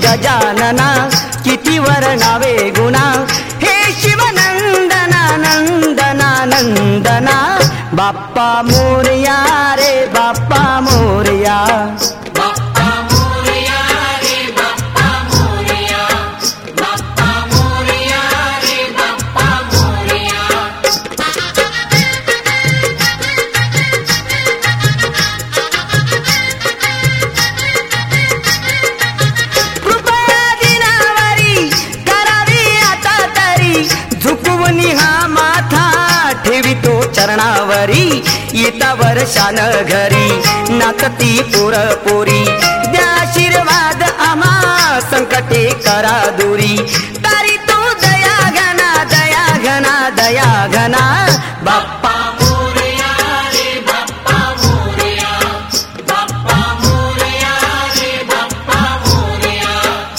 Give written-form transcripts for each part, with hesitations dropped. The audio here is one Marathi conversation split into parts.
गजानना किती वर्णावे गुणा हे शिवनंदना नंदना नंदना बाप्पा मोरया रे बाप्पा मोरया चरणावरी येता वर्षान घरी नाचती पोरपोरी द्या आशीर्वाद आम्हा संकटे करा दूरी तारी तो दया घना दया घना दया घना बाप्पा मोरया रे बाप्पा मोरया बाप्पा मोरया रे बाप्पा मोरया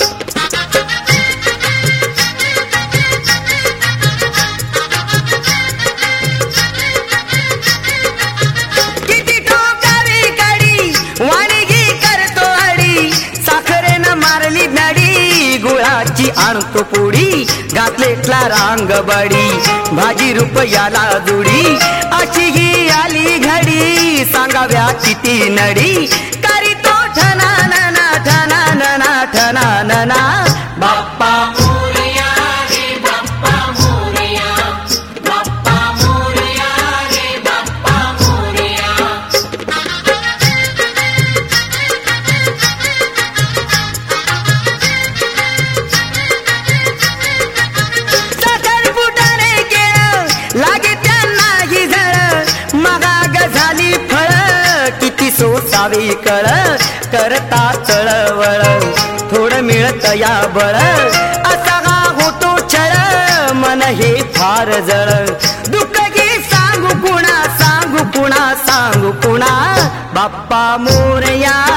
गुळाची आणतो पुडी घातलेटला रांग बडी भाजी रुपयाला जुडी अशी ही आली घडी सांगाव्या किती नडी करी तो ठना नना ठना नना ठना नना बाप्पा मोरया रे बाप्पा मोरया बाप्पा मोरया रे बाप्पा मोरया लागे त्यांना ही झळ मगाग झाली फळ किती सोसावी कळ करता चळवळ थोडं मिळत या बळ असा हा होतो छळ मन हे फार जळ दुःख घे सांगू कुणा सांगू कुणा सांगू कुणा बाप्पा मोरया